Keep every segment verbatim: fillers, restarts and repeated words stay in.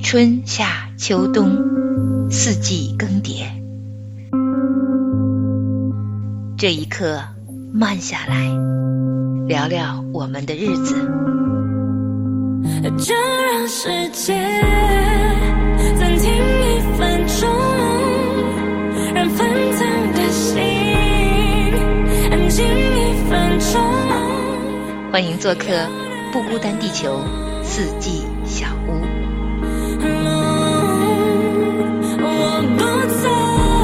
春夏秋冬，四季更迭。这一刻，慢下来，聊聊我们的日子。 就让世界暂停一分钟，让纷腾的心安静一分钟。 欢迎做客不孤单地球四季小屋。 我不走。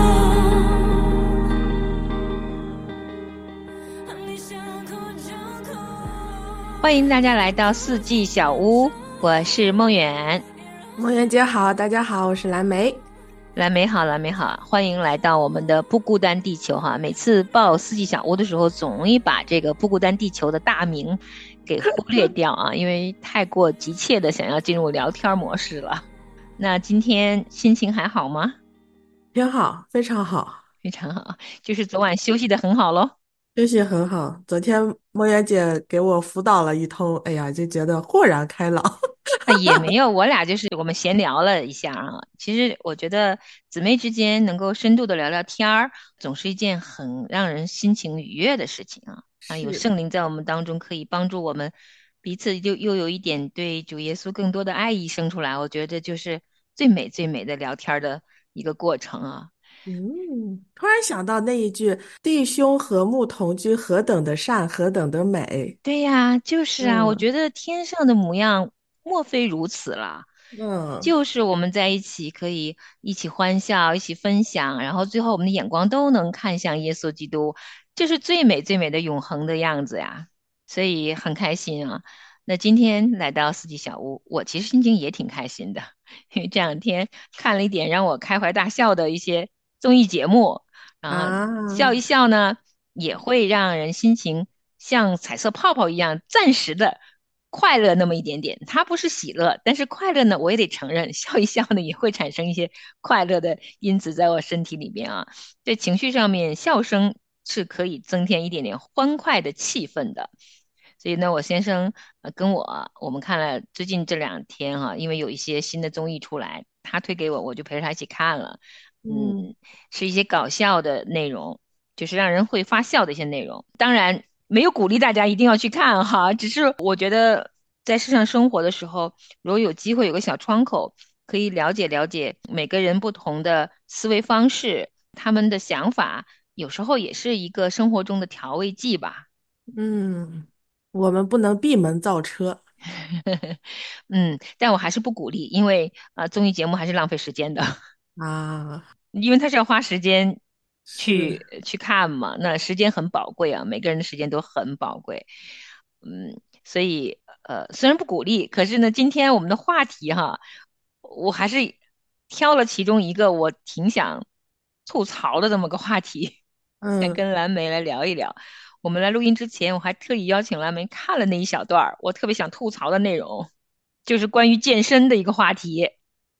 欢迎大家来到四季小屋，我是梦远。 梦圆姐好，大家好，我是蓝莓。 蓝莓好，蓝莓好，欢迎来到我们的不孤单地球哈。每次报四季小屋的时候，总容易把这个不孤单地球的大名给忽略掉啊，因为太过急切的想要进入聊天模式了。那今天心情还好吗？ 挺好，非常好， 非常好，就是昨晚休息得很好咯。 休息很好。昨天梦圆姐给我辅导了一通，哎呀，就觉得豁然开朗。 也没有，我俩就是我们闲聊了一下啊。其实我觉得姊妹之间能够深度的聊聊天儿，总是一件很让人心情愉悦的事情啊。啊，有是， 圣灵在我们当中，可以帮助我们彼此就又有一点对主耶稣更多的爱意生出来。我觉得这就是最美最美的聊天的一个过程啊。 嗯，突然想到那一句"弟兄和睦同居，何等的善，何等的美"。 对呀，就是啊，我嗯觉得天上的模样莫非如此了。 嗯， 就是我们在一起可以一起欢笑，一起分享，然后最后我们的眼光都能看向耶稣基督，这是最美最美的永恒的样子呀，所以很开心啊。那今天来到四季小屋，我其实心情也挺开心的，因为这两天看了一点让我开怀大笑的一些综艺节目，啊，笑一啊， 笑呢，也会让人心情像彩色泡泡一样，暂时的快乐那么一点点。它不是喜乐，但是快乐呢，我也得承认，笑一笑呢，也会产生一些快乐的因子在我身体里边啊。在情绪上面，笑声是可以增添一点点欢快的气氛的。所以呢，我先生呃跟我我们看了最近这两天哈、因为有一些新的综艺出来，他推给我，我就陪着他一起看了。 嗯， 嗯，是一些搞笑的内容，就是让人会发笑的一些内容。当然，没有鼓励大家一定要去看哈，只是我觉得在世上生活的时候，如果有机会有个小窗口，可以了解了解每个人不同的思维方式，他们的想法，有时候也是一个生活中的调味剂吧。 嗯，我们不能闭门造车嗯，但我还是不鼓励，因为呃，综艺节目还是浪费时间的。 啊， 因为他是要花时间是， 去去看嘛，那时间很宝贵啊，每个人的时间都很宝贵，嗯，所以呃，虽然不鼓励，可是呢，今天我们的话题哈，我还是挑了其中一个我挺想吐槽的这么个话题，想嗯， 跟蓝莓来聊一聊。我们来录音之前，我还特意邀请蓝莓看了那一小段儿，我特别想吐槽的内容，就是关于健身的一个话题。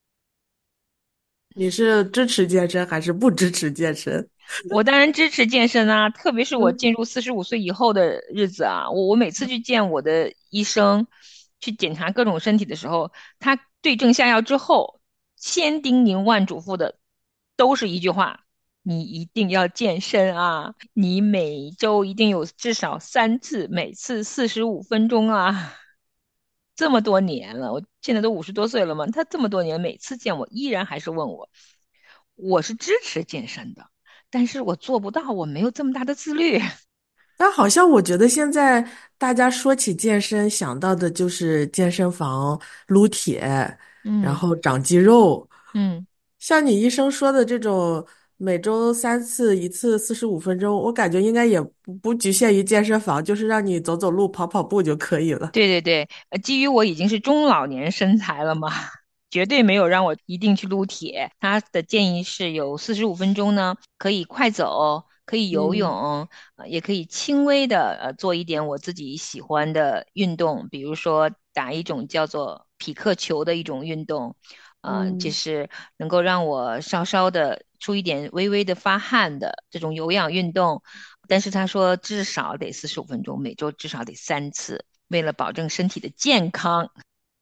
你是支持健身还是不支持健身？ 我当然支持健身啊，特别是我嗯进入四十五岁以后的日子啊，我我每次去见我的医生，去检查各种身体的时候，他对症下药之后，千叮咛万嘱咐的都是一句话：你一定要健身啊，你每周一定有至少三次，每次四十五分钟啊。这么多年了，我现在都五十多岁了嘛，他这么多年每次见我依然还是问我，我是支持健身的。但是我做不到，我没有这么大的自律。 但好像我觉得现在大家说起健身，想到的就是健身房撸铁，然嗯后长肌肉。 嗯， 像你医生说的这种每周三次，一次四十五分钟，我感觉应该也不不局限于健身房，就是让你走走路、跑跑步就可以了。 对对对，呃，基于我已经是中老年身材了嘛，绝对没有让我一定去撸铁。他的建议是有四十五分钟呢，可以快走，可以游嗯泳，呃也可以轻微的呃做一点我自己喜欢的运动，比如说打一种叫做匹克球的一种运动，呃，就嗯， 是能够让我稍稍的出一点微微的发汗的这种有氧运动。但是他说至少得四十五分钟，每周至少得三次，为了保证身体的健康。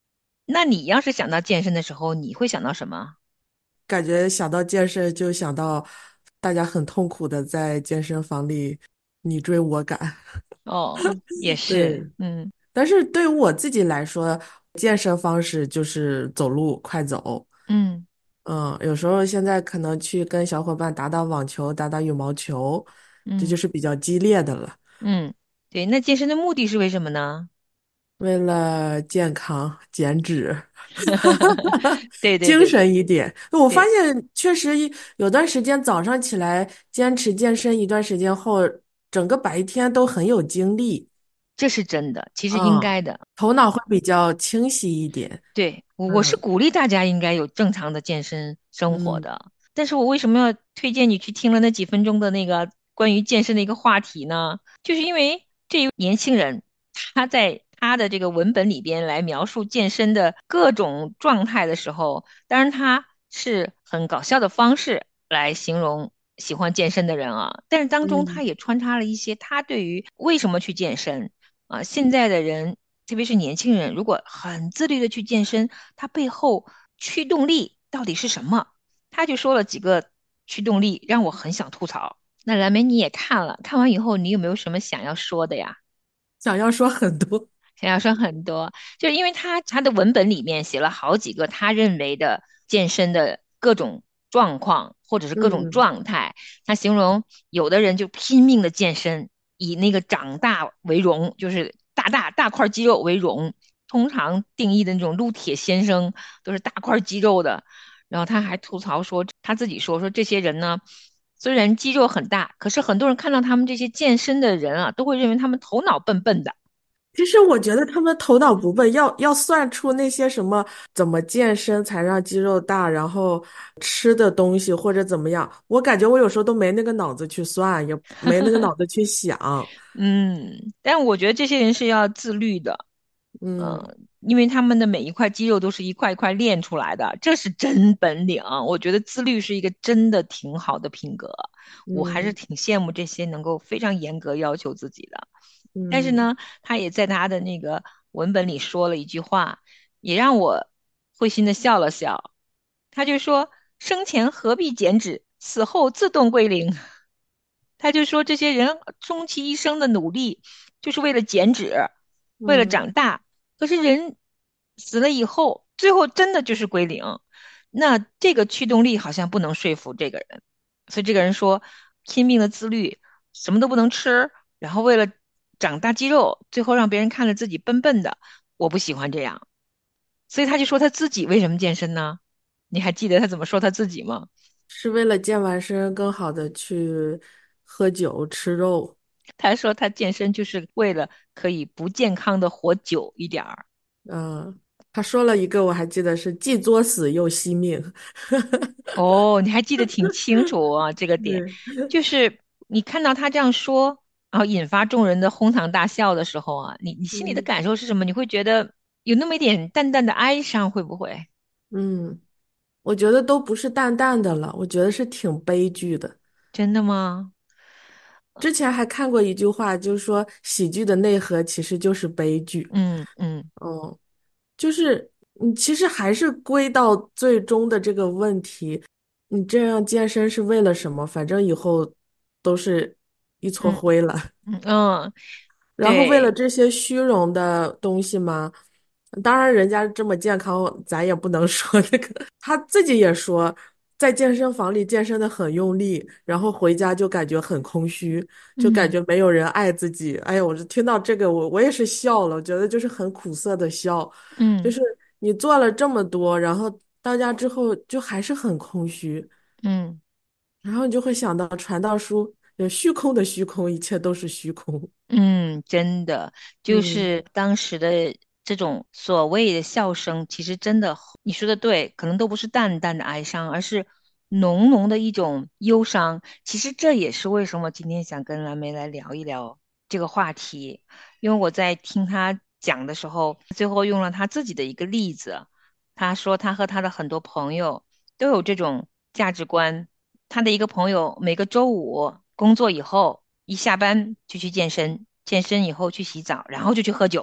那你要是想到健身的时候，你会想到什么？ 感觉想到健身就想到大家很痛苦的在健身房里你追我赶。 哦，也对， 是，嗯但是对于我自己来说，健身方式就是走路快走。 嗯嗯，有时候现在可能去跟小伙伴打打网球、打打羽毛球，这就嗯是比较激烈的了。 嗯，对，那健身的目的是为什么呢？ 为了健康减脂， 对对精对对神一点。我发对， 现确实一有段时间早上起来坚持健身一段时间后，整个白天都很有精力。 这是真的，其实应嗯， 该的。 头脑会比较清晰一点。 对，我我是嗯鼓励大家应该有正常的健身生活嗯的，但是我为什么要推荐你去听了那几分钟的那个关于健身的一个话题呢？就是因为这一年轻人他在他的这个文本里边来描述健身的各种状态的时候，当然他是很搞笑的方式来形容喜欢健身的人啊，但是当中他嗯也穿插了一些他对于为什么去健身。啊，现在的人，特别是年轻人，如果很自律的去健身，他背后驱动力到底是什么？他就说了几个驱动力，让我很想吐槽。那蓝莓你也看了，看完以后你有没有什么想要说的呀？ 想要说很多。 想要说很多，就是因为他他的文本里面写了好几个他认为的健身的各种状况或者是各种嗯状态，他形容有的人就拼命的健身，以那个长大为荣，就是大大大块肌肉为荣。通常定义的那种撸铁先生都是大块肌肉的，然后他还吐槽说他自己说说这些人呢，虽然肌肉很大，可是很多人看到他们这些健身的人啊，都会认为他们头脑笨笨的。 其实我觉得他们头脑不笨，要要算出那些什么怎么健身才让肌肉大，然后吃的东西或者怎么样，我感觉我有时候都没那个脑子去算，也没那个脑子去想。 嗯，但我觉得这些人是要自律的， 嗯嗯，因为他们的每一块肌肉都是一块一块练出来的，这是真本领。我觉得自律是一个真的挺好的品格，我还是嗯挺羡慕这些能够非常严格要求自己的。但是嗯， 呢，他也在他的那个文本里说了一句话，也让我会心的笑了笑。他就说：生前何必减脂，死后自动归零。他就说这些人终其一生的努力就是为了减脂，为了嗯， 长大。可是人死了以后，最后真的就是归零。那这个驱动力好像不能说服这个人，所以这个人说拼命的自律，什么都不能吃，然后为了长大肌肉，最后让别人看了自己笨笨的。我不喜欢这样，所以他就说他自己为什么健身呢？你还记得他怎么说他自己吗？ 是为了健完身更好的去喝酒吃肉。 他说他健身就是为了可以不健康的活久一点儿。 嗯，他说了一个，我还记得是既作死又惜命。 哦，你还记得挺清楚啊，这个点对， 就是你看到他这样说，然后引发众人的哄堂大笑的时候啊，你你心里的嗯感受是什么？你会觉得有那么一点淡淡的哀伤，会不会？ 嗯，我觉得都不是淡淡的了，我觉得是挺悲剧的。 真的吗？ 之前还看过一句话，就是说喜剧的内核其实就是悲剧。 嗯嗯哦，就是你其实还是归到最终的这个问题，你这样健身是为了什么？反正以后都是一撮嗯灰了。 嗯嗯， 然后为了对， 这些虚荣的东西嘛，当然人家这么健康，咱也不能说这个。他自己也说，在健身房里健身的很用力，然后回家就感觉很空虚，就感嗯觉没有人爱自己。哎呀，我就听到这个，我我也是笑了，我觉得就是很苦涩的笑，就嗯是你做了这么多，然后到家之后就还是很空虚， 嗯。 然后你就会想到传道书，有虚空的虚空，一切都是虚空。 嗯，真的，就嗯是当时的这种所谓的笑声，其实真的，你说的对，可能都不是淡淡的哀伤，而是浓浓的一种忧伤。其实这也是为什么今天想跟蓝莓来聊一聊这个话题，因为我在听他讲的时候，最后用了他自己的一个例子，他说他和他的很多朋友都有这种价值观。他的一个朋友每个周五工作以后，一下班就去健身，健身以后去洗澡，然后就去喝酒。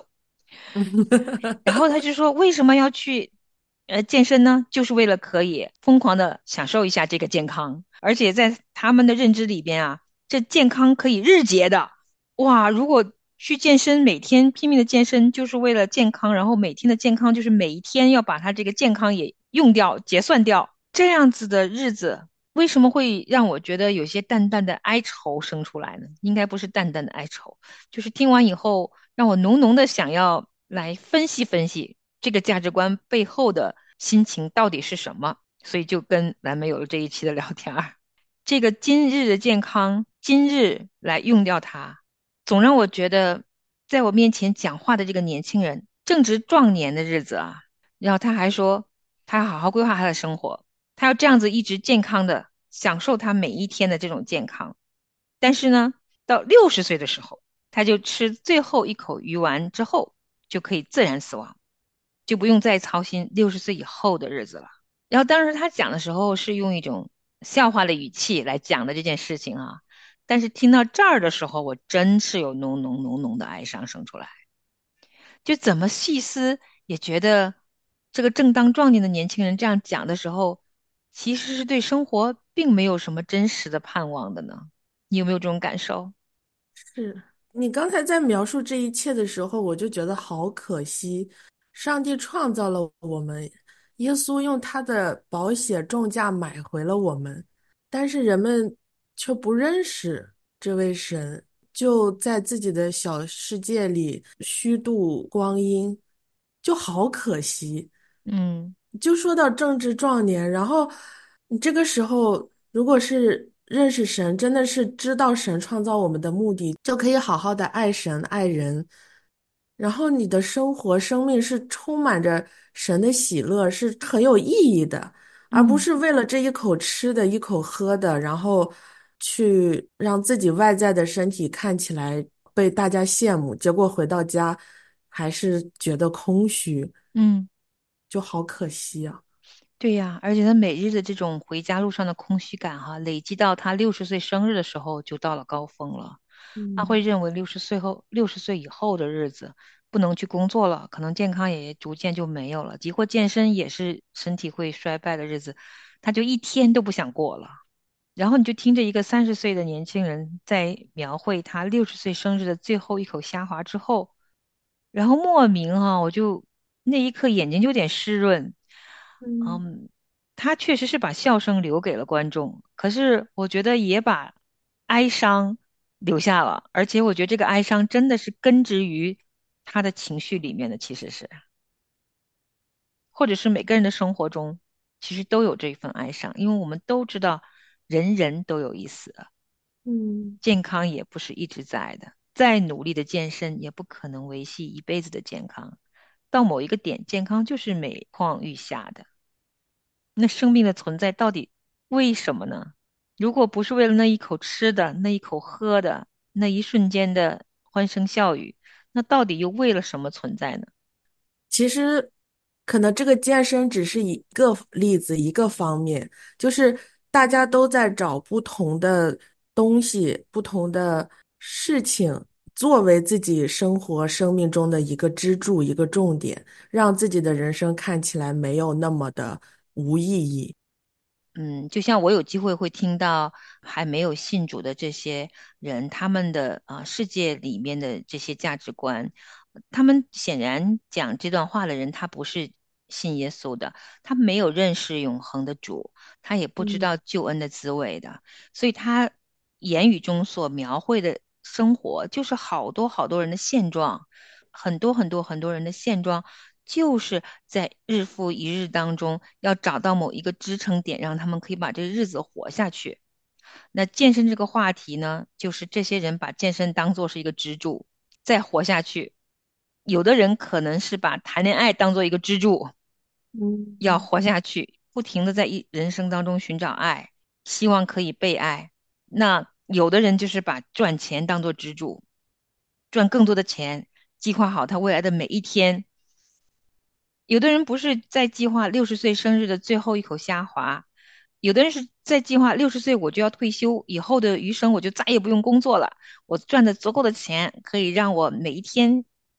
然后他就说，为什么要去呃健身呢？就是为了可以疯狂的享受一下这个健康，而且在他们的认知里边啊，这健康可以日结的。哇，如果去健身，每天拼命的健身，就是为了健康，然后每天的健康就是每一天要把它这个健康也用掉、结算掉，这样子的日子。为什么会让我觉得有些淡淡的哀愁生出来呢？应该不是淡淡的哀愁，就是听完以后，让我浓浓的想要来分析分析这个价值观背后的心情到底是什么，所以就跟蓝莓有了这一期的聊天儿。这个今日的健康，今日来用掉它，总让我觉得，在我面前讲话的这个年轻人，正值壮年的日子啊，然后他还说，他要好好规划他的生活，他要这样子一直健康的享受他每一天的这种健康。但是呢，到六十岁的时候，他就吃最后一口鱼丸之后，就可以自然死亡，就不用再操心六十岁以后的日子了。然后当时他讲的时候是用一种笑话的语气来讲的这件事情啊，但是听到这儿的时候，我真是有浓浓浓浓的哀伤生出来。就怎么细思也觉得，这个正当壮年的年轻人这样讲的时候，其实是对生活并没有什么真实的盼望的呢。你有没有这种感受？ 是你刚才在描述这一切的时候，我就觉得好可惜。上帝创造了我们，耶稣用他的宝血重价买回了我们，但是人们却不认识这位神，就在自己的小世界里虚度光阴，就好可惜。 嗯就说到正值壮年，然后你这个时候如果是认识神，真的是知道神创造我们的目的，就可以好好的爱神爱人，然后你的生活生命是充满着神的喜乐，是很有意义的，而不嗯是为了这一口吃的、一口喝的，然后去让自己外在的身体看起来被大家羡慕，结果回到家还是觉得空虚， 嗯。 就好可惜啊。 对呀，而且他每日的这种回家路上的空虚感哈，累积到他六十岁生日的时候就到了高峰了。他会嗯认为六十岁后、六十岁以后的日子不能去工作了，可能健康也逐渐就没有了，即或健身也是身体会衰败的日子，他就一天都不想过了。然后你就听着一个三十岁的年轻人在描绘他六十岁生日的最后一口虾滑之后，然后莫名哈、我就那一刻眼睛就有点湿润。 嗯嗯，他确实是把笑声留给了观众，可是我觉得也把哀伤留下了，而且我觉得这个哀伤真的是根植于他的情绪里面的，其实是，或者是每个人的生活中其实都有这一份哀伤，因为我们都知道人人都有一死， 嗯健康也不是一直在的，再努力的健身也不可能维系一辈子的健康，到某一个点，健康就是每况愈下的。那生命的存在到底为什么呢？如果不是为了那一口吃的、那一口喝的、那一瞬间的欢声笑语，那到底又为了什么存在呢？ 其实，可能这个健身只是一个例子，一个方面，就是大家都在找不同的东西、不同的事情，作为自己生活生命中的一个支柱、一个重点，让自己的人生看起来没有那么的无意义。 嗯，就像我有机会会听到还没有信主的这些人，他们的啊、世界里面的这些价值观，他们显然讲这段话的人，他不是信耶稣的，他没有认识永恒的主，他也不知嗯道救恩的滋味的，所以他言语中所描绘的生活，就是好多好多人的现状，很多很多很多人的现状。就是在日复一日当中，要找到某一个支撑点，让他们可以把这日子活下去。那健身这个话题呢，就是这些人把健身当做是一个支柱，再活下去。有的人可能是把谈恋爱当做一个支柱，要嗯活下去，不停的在一人生当中寻找爱，希望可以被爱。那有的人就是把赚钱当做支柱，赚更多的钱，计划好他未来的每一天。有的人不是在计划六十岁生日的最后一口虾滑，有的人是在计划六十岁我就要退休，以后的余生我就再也不用工作了，我赚的足够的钱可以让我每一天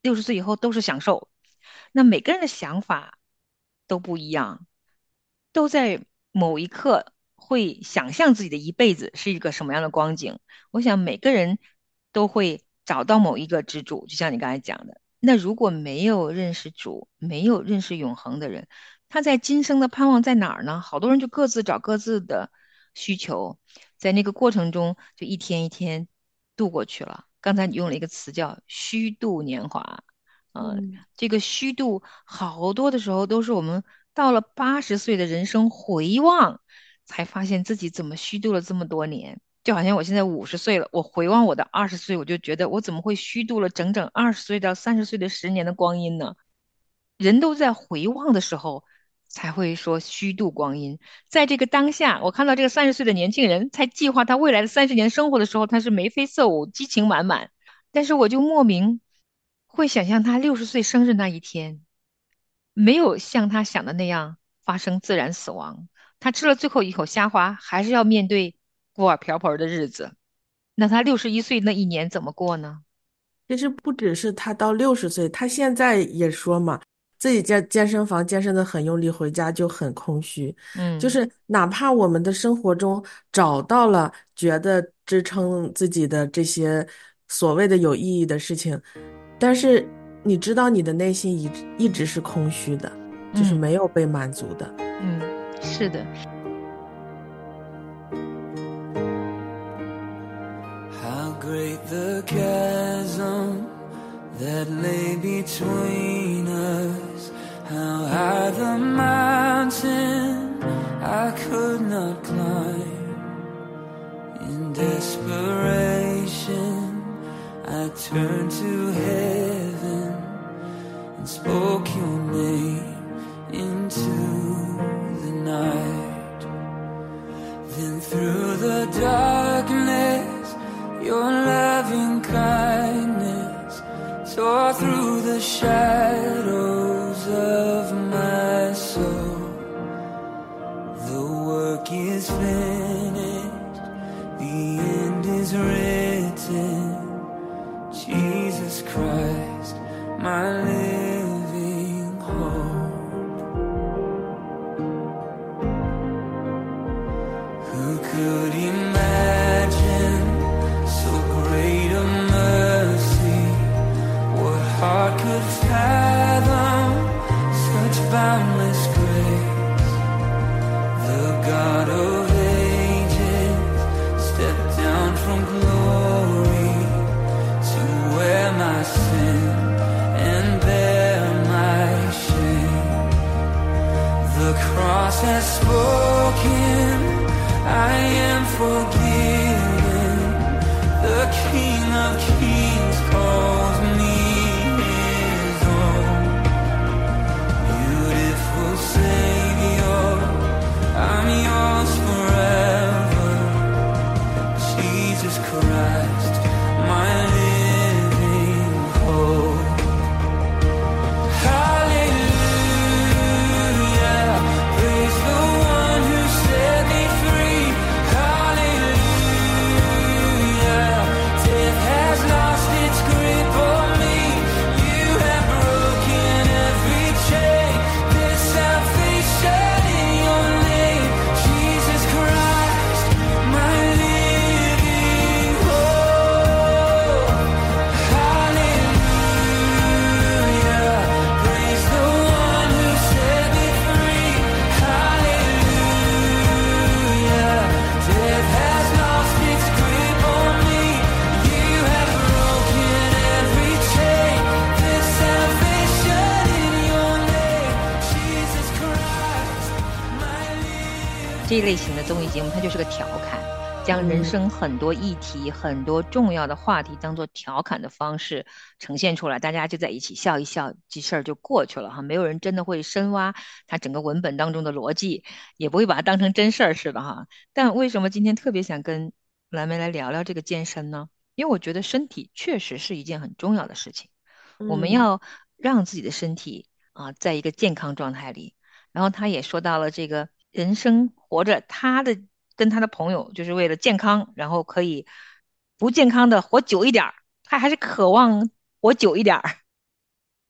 六十岁以后都是享受。那每个人的想法都不一样，都在某一刻会想象自己的一辈子是一个什么样的光景。我想每个人都会找到某一个支柱，就像你刚才讲的。那如果没有认识主，没有认识永恒的人，他在今生的盼望在哪儿呢？好多人就各自找各自的需求，在那个过程中就一天一天度过去了。刚才你用了一个词叫虚度年华，呃， 嗯。 这个虚度好多的时候都是我们到了八十岁的人生回望，才发现自己怎么虚度了这么多年。就好像我现在五十岁了，我回望我的二十岁，我就觉得我怎么会虚度了整整二十岁到三十岁的十年的光阴呢？人都在回望的时候才会说虚度光阴，在这个当下，我看到这个三十岁的年轻人在计划他未来的三十年生活的时候，他是眉飞色舞、激情满满，但是我就莫名会想象他六十岁生日那一天，没有像他想的那样发生自然死亡，他吃了最后一口虾花，还是要面对锅碗瓢盆的日子。那他六十一岁那一年怎么过呢？ 其实不只是他到六十岁，他现在也说嘛，自己健健身房健身的很用力，回家就很空虚。就嗯是哪怕我们的生活中找到了觉得支撑自己的这些所谓的有意义的事情，但是你知道你的内心一直一直是空虚的，就是嗯没有被满足的。 嗯，是的， How great the chasm that lay between us. How high the mountain I could not climb. In desperation, I turned to heaven and spoke your name into the night. Then through the darkness, your loving kindness tore through the shadows of my soul. The work is finished, the end is written. Jesus Christ, my living hope. Who could imagine so great a mercy? What heart could fathom such boundless grace? The God of ages stepped down from glory to wear my sin and bear my shame. The cross has spoken, I am forgiven. The King of Kings calls me his own. Beautiful Savior, I'm yours forever. Jesus Christ, my living hope. Hallelujah, praise the one who set me free. Hallelujah, death has lost its grip on me. You have broken every chain. There's salvation in your name, Jesus Christ, my living hope. Hallelujah, praise the one who set me free. Hallelujah, death has lost its grip on me. You have broken every chain. There's salvation in your name, Jesus Christ, my living 这一类型的综艺节目，它就是个调侃，将人嗯。 生很多议题、很多重要的话题当做调侃的方式呈现出来，大家就在一起笑一笑，这事儿就过去了哈。没有人真的会深挖它整个文本当中的逻辑，也不会把它当成真事儿似的哈。但为什么今天特别想跟蓝莓来聊聊这个健身呢？因为我觉得身体确实是一件很重要的事情，我们嗯。 要让自己的身体啊，在一个健康状态里。然后他也说到了这个人生活着，他的跟他的朋友就是为了健康，然后可以不健康的活久一点儿，他还是渴望活久一点儿。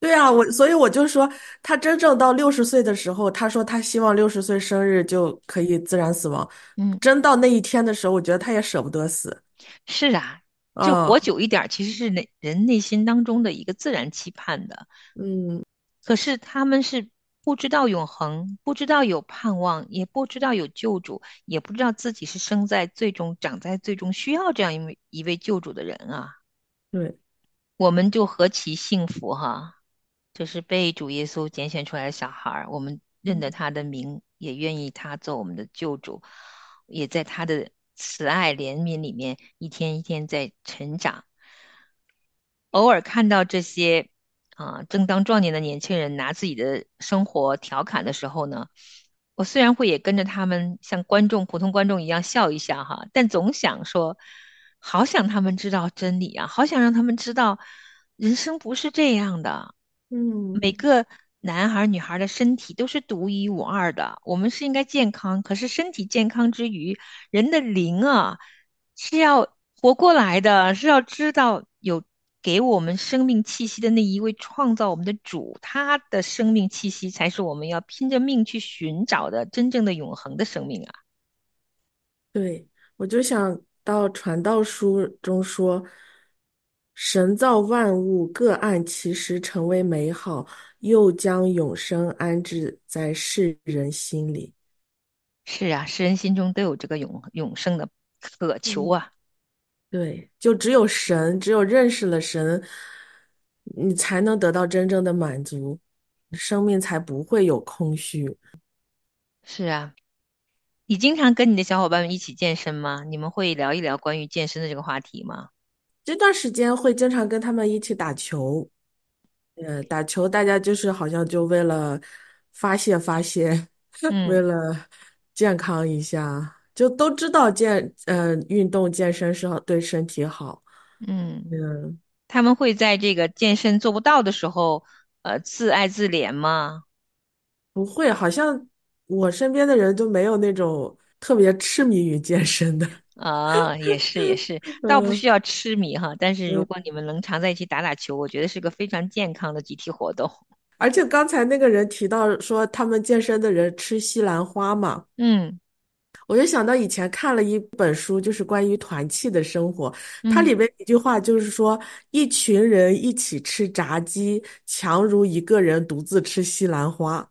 对啊，我所以我就说，他真正到六十岁的时候，他说他希望六十岁生日就可以自然死亡。 嗯， 真到那一天的时候，我觉得他也舍不得死。 是啊，这活嗯久一点儿其实是内人内心当中的一个自然期盼的。 嗯， 可是他们是不知道永恒，不知道有盼望，也不知道有救主，也不知道自己是生在最终、长在最终需要这样一位一位救主的人啊。 对， 我们就何其幸福哈！这是被主耶稣拣选出来的小孩儿，我们认得他的名，也愿意他做我们的救主，也在他的慈爱怜悯里面一天一天在成长。偶尔看到这些啊、正当壮年的年轻人拿自己的生活调侃的时候呢，我虽然会也跟着他们像观众、普通观众一样笑一笑哈，但总想说，好想他们知道真理啊，好想让他们知道，人生不是这样的。 嗯每个男孩儿女孩儿的身体都是独一无二的，我们是应该健康，可是身体健康之余，人的灵啊是要活过来的，是要知道有给我们生命气息的那一位创造我们的主，他的生命气息才是我们要拼着命去寻找的真正的永恒的生命啊！ 对，我就想到传道书中说，神造万物各按其时成为美好，又将永生安置在世人心里。 是啊，世人心中都有这个永永生的渴求嗯， 啊！ 对，就只有神，只有认识了神，你才能得到真正的满足，生命才不会有空虚。 是啊。你经常跟你的小伙伴们一起健身吗？你们会聊一聊关于健身的这个话题吗？ 这段时间会经常跟他们一起打球，呃，打球大家就是好像就为了发泄发泄，为嗯了健康一下，就都知道健呃运动健身是好对身体好。 嗯， 嗯， 他们会在这个健身做不到的时候，呃，自爱自怜吗？ 不会，好像我身边的人都没有那种特别痴迷于健身的。 啊，也是也是，倒不需嗯要痴迷哈，但是如嗯， 果你们能常在一起打打球，我觉得是个非常健康的集体活动。 而且刚才那个人提到说他们健身的人吃西兰花嘛。 嗯我就想到以前看了一本书，就是关于团契的生活，它嗯， 里面一句话就是说，一群人一起吃炸鸡，强如一个人独自吃西兰花。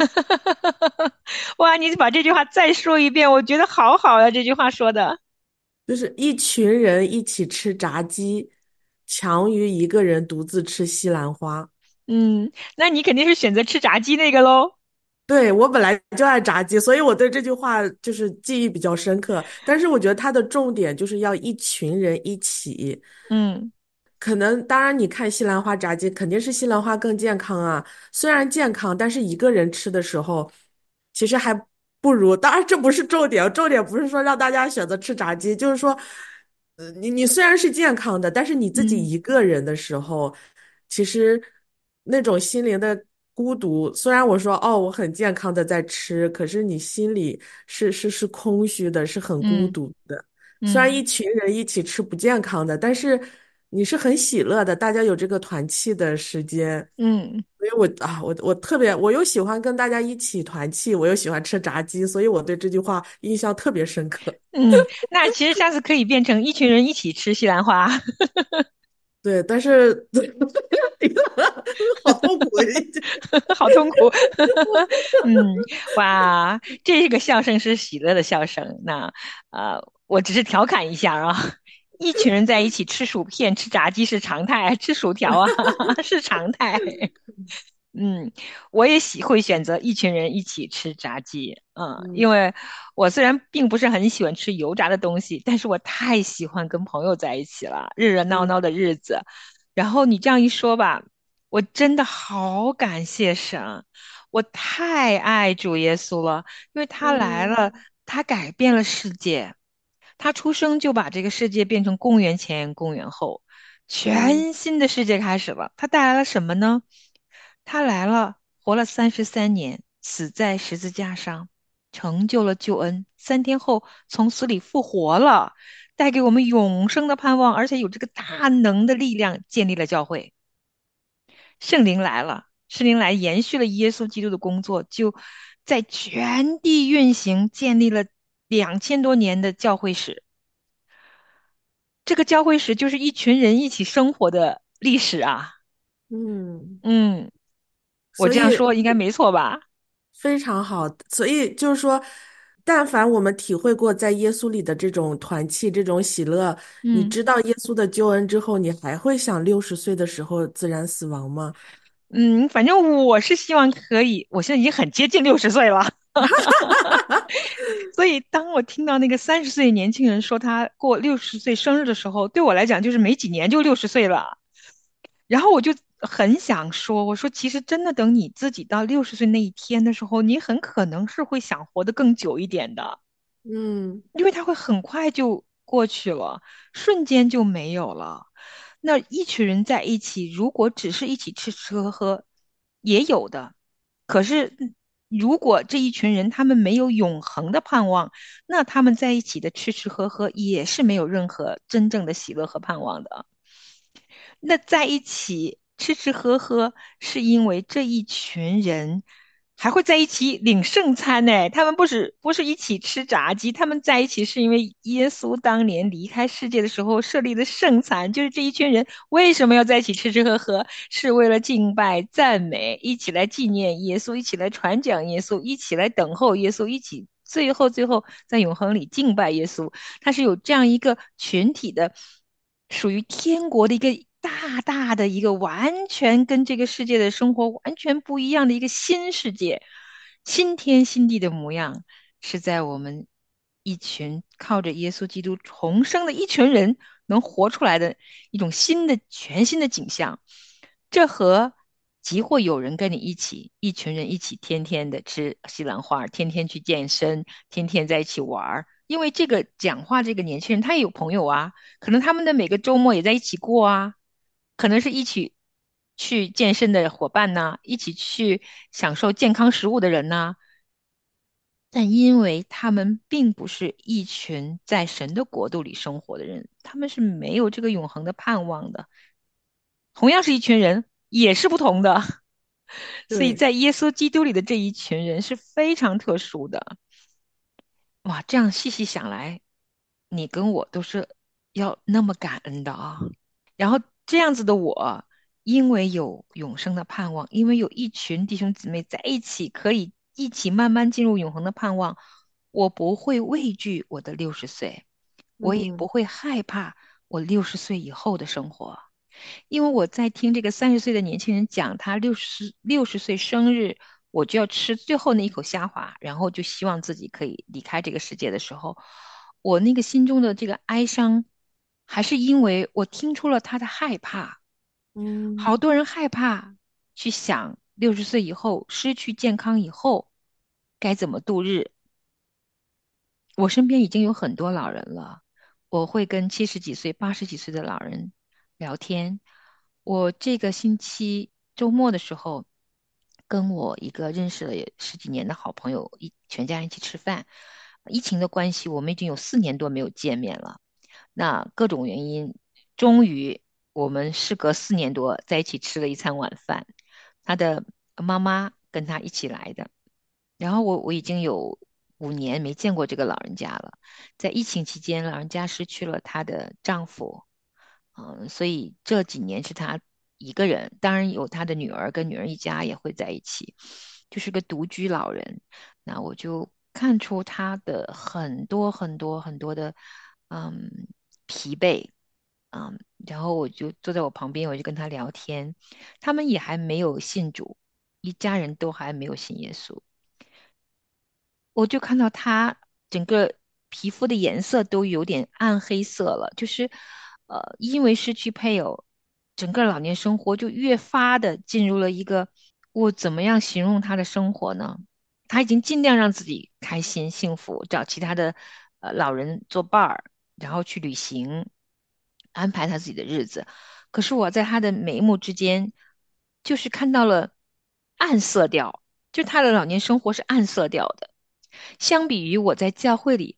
哇，你把这句话再说一遍，我觉得好好呀，这句话说的。 就是一群人一起吃炸鸡，强于一个人独自吃西兰花。 嗯，那你肯定是选择吃炸鸡那个喽。 对，我本来就爱炸鸡，所以我对这句话就是记忆比较深刻。但是我觉得它的重点就是要一群人一起。 嗯可能当然，你看西兰花炸鸡，肯定是西兰花更健康啊。虽然健康，但是一个人吃的时候，其实还不如。当然，这不是重点，重点不是说让大家选择吃炸鸡，就是说，呃，你你虽然是健康的，但是你自己嗯一个人的时候，其实那种心灵的孤独，虽然我说哦，我很健康的在吃，可是你心里是是是空虚的，是很孤嗯独的。虽然一嗯群人一起吃不健康的，但是你是很喜乐的，大家有这个团契的时间。 嗯。 所以我啊，我我特别，我又喜欢跟大家一起团契，我又喜欢吃炸鸡，所以我对这句话印象特别深刻。 嗯，那其实下次可以变成一群人一起吃西兰花， 对，但是好痛苦。 好痛苦。嗯，哇，这个笑声是喜乐的笑声。那呃，我只是调侃一下啊，一群人在一起吃薯片、吃炸鸡是常态，吃薯条啊是常态。嗯，我也喜会选择一群人一起吃炸鸡，嗯， 嗯因为我虽然并不是很喜欢吃油炸的东西，但是我太喜欢跟朋友在一起了，热热闹嗯闹的日子。然后你这样一说吧，我真的好感谢神，我太爱主耶稣了，因为他来嗯了，他改变了世界，他出生就把这个世界变成公元前、公元后， 嗯全新的世界开始了。他带来了什么呢？他来了，活了三十三年，死在十字架上，成就了救恩。三天后从死里复活了，带给我们永生的盼望，而且有这个大能的力量，建立了教会。 圣灵来了，圣灵来延续了耶稣基督的工作，就在全地运行，建立了两千多年的教会史。这个教会史就是一群人一起生活的历史啊。 嗯， 嗯，我所以这样说应该没错吧？ 非常好。所以就是说，但凡我们体会过在耶稣里的这种团契、这种喜乐，你嗯知道耶稣的救恩之后，你还会想六十岁的时候自然死亡吗？ 嗯，反正我是希望可以，我现在已经很接近六十岁了。所以当我听到那个三十岁年轻人说他过六十岁生日的时候，对我来讲就是没几年就六十岁了。然后我就很想说，我说其实真的等你自己到六十岁那一天的时候，你很可能是会想活得更久一点的， 嗯因为它会很快就过去了，瞬间就没有了。那一群人在一起，如果只是一起吃吃喝喝，也有的。可是嗯如果这一群人他们没有永恒的盼望，那他们在一起的吃吃喝喝也是没有任何真正的喜乐和盼望的。那在一起吃吃喝喝，是因为这一群人还会在一起领圣餐呢。他们不是不是一起吃炸鸡，他们在一起是因为耶稣当年离开世界的时候设立的圣餐，就是这一群人为什么要在一起吃吃喝喝，是为了敬拜赞美，一起来纪念耶稣，一起来传讲耶稣，一起来等候耶稣，一起。最后，最后在永恒里敬拜耶稣，它是有这样一个群体的，属于天国的一个大大的一个完全跟这个世界的生活完全不一样的一个新世界，新天新地的模样，是在我们一群靠着耶稣基督重生的一群人能活出来的一种新的全新的景象。这和即或有人跟你一起，一群人一起天天的吃西兰花，天天去健身，天天在一起玩儿。因为这个讲话这个年轻人他也有朋友啊，可能他们的每个周末也在一起过啊，可能是一起去健身的伙伴呐、一起去享受健康食物的人呐、但因为他们并不是一群在神的国度里生活的人，他们是没有这个永恒的盼望的。同样是一群人，也是不同的。所以对， 在耶稣基督里的这一群人是非常特殊的。哇，这样细细想来，你跟我都是要那么感恩的啊。然后这样子的我，因为有永生的盼望，因为有一群弟兄姊妹在一起，可以一起慢慢进入永恒的盼望，我不会畏惧我的六十岁，我也嗯不会害怕我六十岁以后的生活。因为我在听这个三十岁的年轻人讲他六十六十岁生日，我就要吃最后那一口虾滑，然后就希望自己可以离开这个世界的时候，我那个心中的这个哀伤，还是因为我听出了他的害怕。好嗯多人害怕去想六十岁以后失去健康以后该怎么度日。我身边已经有很多老人了，我会跟七十几岁、八十几岁的老人聊天。我这个星期周末的时候，跟我一个认识了也十几年的好朋友一全家人一起吃饭。疫情的关系，我们已经有四年多没有见面了。那各种原因，终于我们事隔四年多在一起吃了一餐晚饭。他的妈妈跟他一起来的。然后我我已经有五年没见过这个老人家了。在疫情期间，老人家失去了她的丈夫，嗯，所以这几年是她一个人，当然有她的女儿跟女儿一家也会在一起，就是个独居老人。那我就看出她的很多很多很多的嗯疲惫。嗯，然后我就坐在我旁边，我就跟他聊天，他们也还没有信主，一家人都还没有信耶稣。我就看到他整个皮肤的颜色都有点暗黑色了，就是呃，因为失去配偶，整个老年生活就越发的进入了一个，我怎么样形容他的生活呢？他已经尽量让自己开心幸福，找其他的呃老人作伴儿，然后去旅行，安排他自己的日子。可是我在他的眉目之间，就是看到了暗色调，就他的老年生活是暗色调的。相比于我在教会里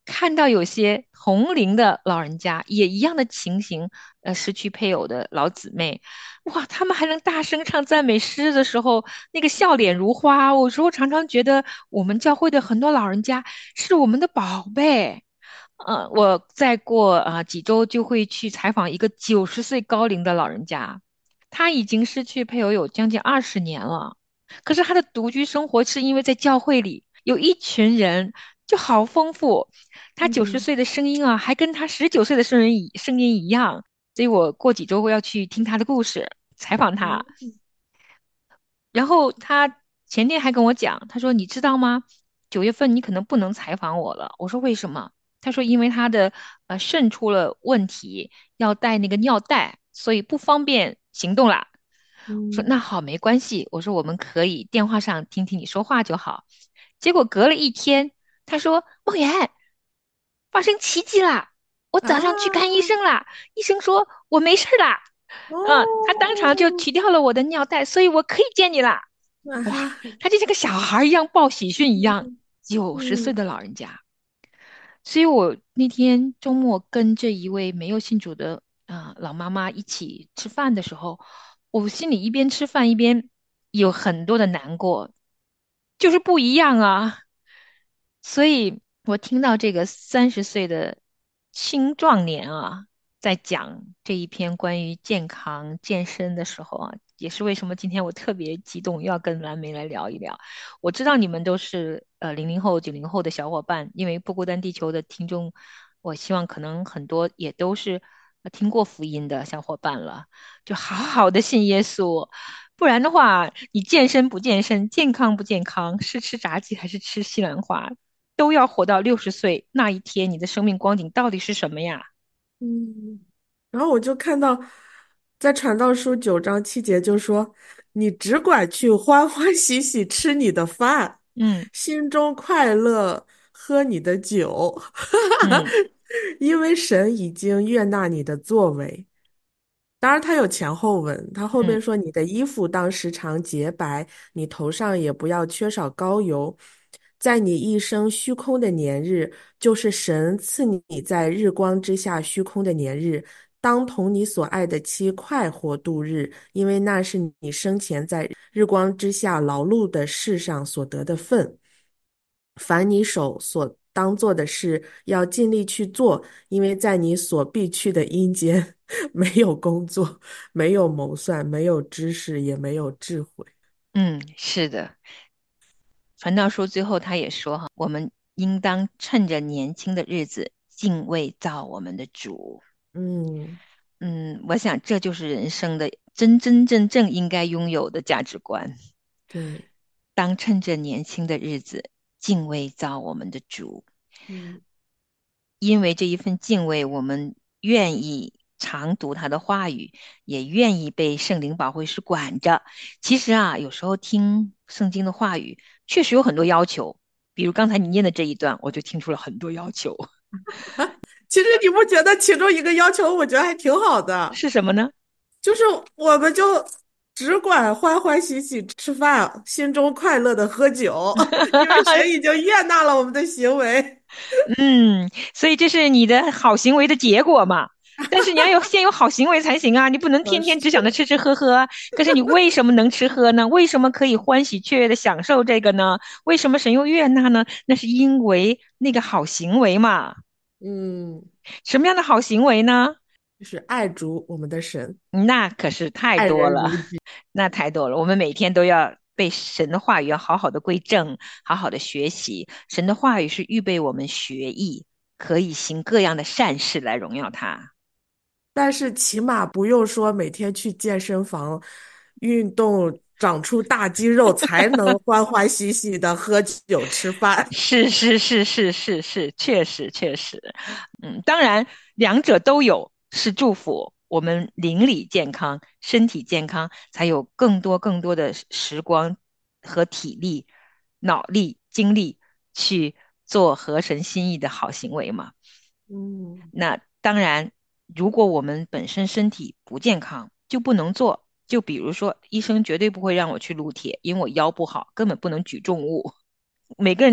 看到有些同龄的老人家也一样的情形，呃，失去配偶的老姊妹，哇，他们还能大声唱赞美诗的时候，那个笑脸如花。我说常常觉得我们教会的很多老人家是我们的宝贝。呃，我再过啊、呃几周就会去采访一个九十岁高龄的老人家，他已经失去配偶有将近二十年了，可是他的独居生活是因为在教会里有一群人，就好丰富。他九十嗯岁的声音啊，还跟他十九岁的声音一声音一样，所以我过几周会要去听他的故事，采访他。 嗯然后他前天还跟我讲，他说：“你知道吗？九月份你可能不能采访我了。”我说：“为什么？”他说：“因为他的呃肾出了问题，要带那个尿袋，所以不方便行动啦。”说： 嗯 “那好，没关系。”我说：“我们可以电话上听听你说话就好。”结果隔了一天，他说：“梦妍，发生奇迹啦！我早上去看医啊生啦，医生说我没事儿啦。”嗯，他当场就哦， 取掉了我的尿袋，所以我可以见你啦。哇， 啊他就像个小孩儿一样报喜讯一样， 嗯九十岁嗯的老人家。所以我那天周末跟这一位没有信主的啊、老妈妈一起吃饭的时候，我心里一边吃饭一边有很多的难过，就是不一样啊。所以我听到这个三十岁的青壮年啊，在讲这一篇关于健康健身的时候啊，也是为什么今天我特别激动，要跟蓝莓来聊一聊。我知道你们都是呃零零后、九零后的小伙伴，因为不孤单地球的听众，我希望可能很多也都是呃听过福音的小伙伴了，就好好的信耶稣。不然的话，你健身不健身，健康不健康，是吃炸鸡还是吃西兰花，都要活到六十岁那一天，你的生命光景到底是什么呀？ 嗯，然后我就看到，在传道书九章七节就说：“你只管去欢欢喜喜吃你的饭， 嗯心中快乐喝你的酒， 嗯因为神已经悦纳你的作为。”当然，它有前后文，它后嗯面说：“你的衣服当时常洁白，你头上也不要缺少膏油。在你一生虚空的年日，就是神赐你在日光之下虚空的年日，当同你所爱的妻快活度日，因为那是你生前在日光之下劳碌的事上所得的份。凡你手所当做的事，要尽力去做，因为在你所必去的阴间，没有工作，没有谋算，没有知识，也没有智慧。” 嗯，是的。传道书最后他也说哈，我们应当趁着年轻的日子敬畏造我们的主。 嗯， 嗯，我想这就是人生的真真正正应该拥有的价值观。 对， 当趁着年轻的日子敬畏造我们的主， 嗯因为这一份敬畏，我们愿意常读他的话语，也愿意被圣灵保惠师管着。其实啊，有时候听圣经的话语，确实有很多要求。比如刚才你念的这一段，我就听出了很多要求， 其实你不觉得其中一个要求，我觉得还挺好的， 是什么呢？ 就是我们就只管欢欢喜喜吃饭，心中快乐的喝酒，因为神已经悦纳了我们的行为。 嗯，所以这是你的好行为的结果嘛。但是你要有先有好行为才行啊，你不能天嗯，是， 天只想着吃吃喝喝。可是你为什么能吃喝呢？为什么可以欢喜雀跃的享受这个呢？为什么神又悦纳呢？那是因为那个好行为嘛。 嗯， 什么样的好行为呢？ 就是爱主我们的神， 那可是太爱多了， 人如己。 那太多了。我们每天都要被神的话语要好好的归正，好好的学习。神的话语是预备我们学艺，可以行各样的善事来荣耀他。 但是起码不用说每天去健身房运动，长出大肌肉才能欢欢喜喜的喝酒吃饭。 是是是是是是，确实确实，嗯，当然两者都有是祝福。我们邻里健康，身体健康，才有更多更多的时光和体力、脑力、精力去做合神心意的好行为嘛。 嗯那当然，如果我们本身身体不健康，就不能做。就比如说，医生绝对不会让我去撸铁，因为我腰不好，根本不能举重物。每个人的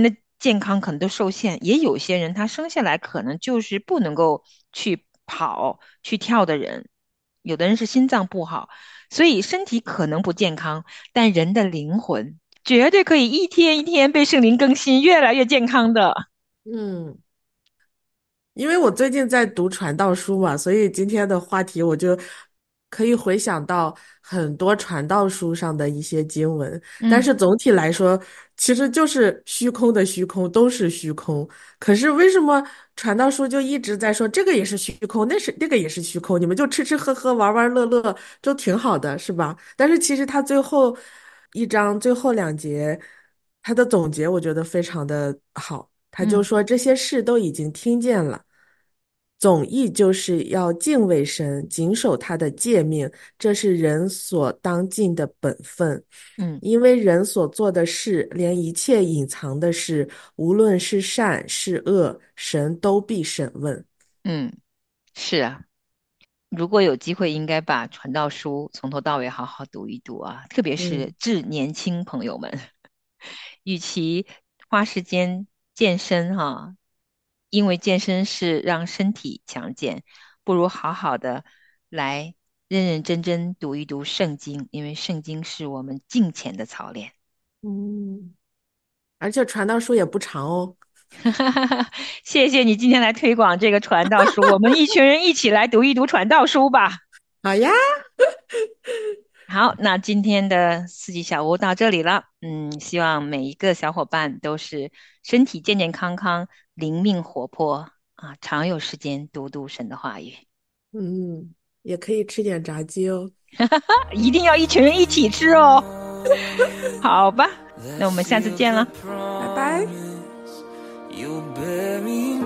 健康可能都受限，也有些人他生下来可能就是不能够去跑、去跳的人，有的人是心脏不好，所以身体可能不健康，但人的灵魂绝对可以一天一天被圣灵更新，越来越健康的。 嗯。因为我最近在读传道书嘛，所以今天的话题我就可以回想到很多传道书上的一些经文，但嗯是总体来说，其实就是虚空的虚空，都是虚空。可是为什么传道书就一直在说这个也是虚空，那是那个也是虚空，你们就吃吃喝喝、玩玩乐乐，就挺好的，是吧？但是其实他最后一章最后两节，他的总结我觉得非常的好。他就嗯说这些事都已经听见了，总意就是要敬畏神，谨守他的诫命，这是人所当尽的本分。 嗯因为人所做的事，连一切隐藏的事，无论是善是恶，神都必审问。 嗯，是啊。如果有机会，应该把传道书从头到尾好好读一读啊，特别是嗯致年轻朋友们。与其花时间健身哈，因为健身是让身体强健，不如好好的来认认真真读一读圣经，因为圣经是我们敬虔的操练。 嗯，而且传道书也不长哦。 谢谢你今天来推广这个传道书，我们一群人一起来读一读传道书吧。 好呀， 好，那今天的四季小屋到这里了。嗯，希望每一个小伙伴都是身体健健康康、灵命活泼啊，常有时间读读神的话语。 嗯，也可以吃点炸鸡哦。 一定要一群人一起吃哦。好吧，那我 That 们下次 seals 见 the 了， 拜拜。 promise. Your very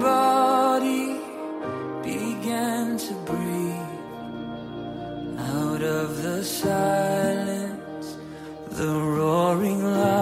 body began to breathe out of the silence, the roaring lion.